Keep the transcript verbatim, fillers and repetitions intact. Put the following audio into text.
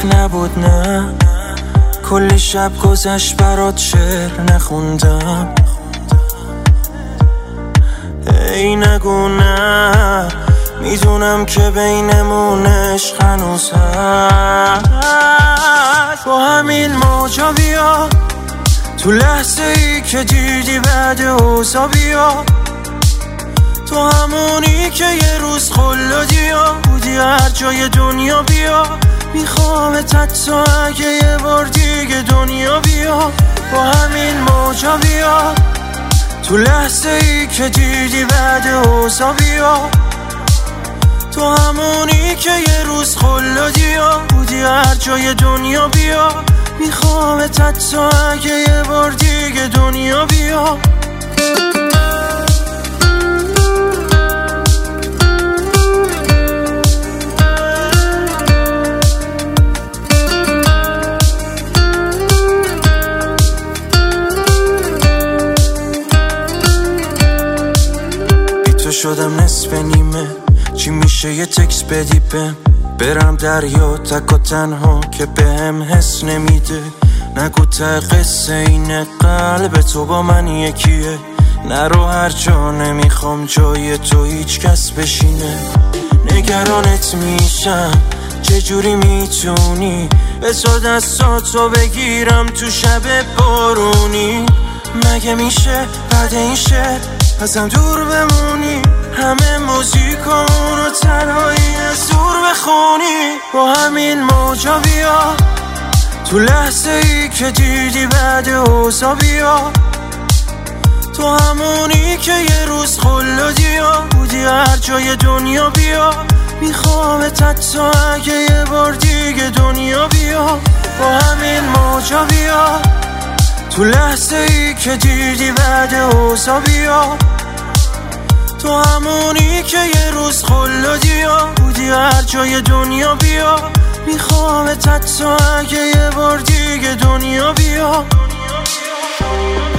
حریف نبود نه، کلی شب گذشت برات شعر نخوندم. ای نگو نه، میدونم که بینمون عشق هنوز هست. با همین موجا بیا تو لحظه ای که دیدی بعد اوضاع بیا، تو همونی که یه روز خلادی ها بودی هر جای دنیا بیا. میخوامت حتی اگه یه بار دیگه دنیا بیا. با همین موجا بیا تو لحظه ای که دیدی بعد اوضاع بیا، تو همونی که یه روز خلادی ها بودی هر جای دنیا بیا. میخوامت حتی اگه یه بار دیگه دنیا بیا. شدم نصف نیمه، چی میشه یه تکس بدی بهم، برم دریا تک و تنها که بهم حس نمیده. نگو ته قصه اینه قلب تو با من یکیه، نرو هر جا نمیخوام جای تو هیچ کس بشینه. نگرانت میشم چجوری میتونی بسا دستاتو بگیرم تو شب بارونی. مگه میشه بعد این شعر ازم دور بمونی، همه موزیکامون رو تنهایی از دور بخونی. با همین موجا بیا تو لحظه ای که دیدی بعد اوضاع بیا، تو همونی که یه روز خلادی ها بودی هر جای دنیا بیا. میخوامت حتی اگه یه بار دیگه دنیا بیا. با همین موجا بیا تو لحظه ای که دیدی بعد اوضاع بیا، تو همونی که یه روز خلادی ها بودی هر جای دنیا بیا. میخوامت حتی اگه یه بار دیگه دنیا بیا.